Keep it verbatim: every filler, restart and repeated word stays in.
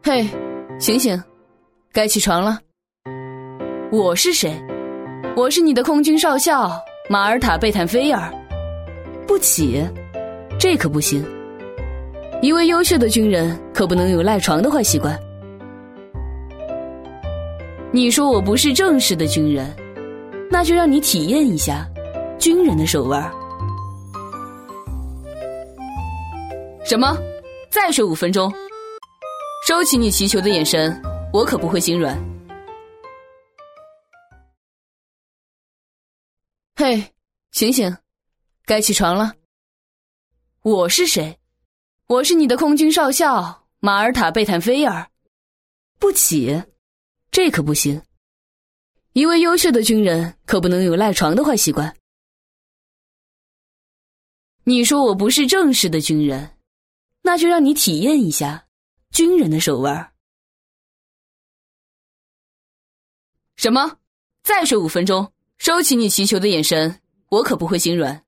嘿，醒醒，该起床了。我是谁？我是你的空军少校马尔塔贝坦菲尔。不起，这可不行。一位优秀的军人可不能有赖床的坏习惯。你说我不是正式的军人，那就让你体验一下军人的手腕。什么？再睡五分钟？收起你祈求的眼神，我可不会心软。嘿，醒醒，该起床了。我是谁？我是你的空军少校马尔塔贝坦菲尔。不起，这可不行。一位优秀的军人可不能有赖床的坏习惯。你说我不是正式的军人，那就让你体验一下军人的手腕。什么？再睡五分钟？收起你祈求的眼神，我可不会心软。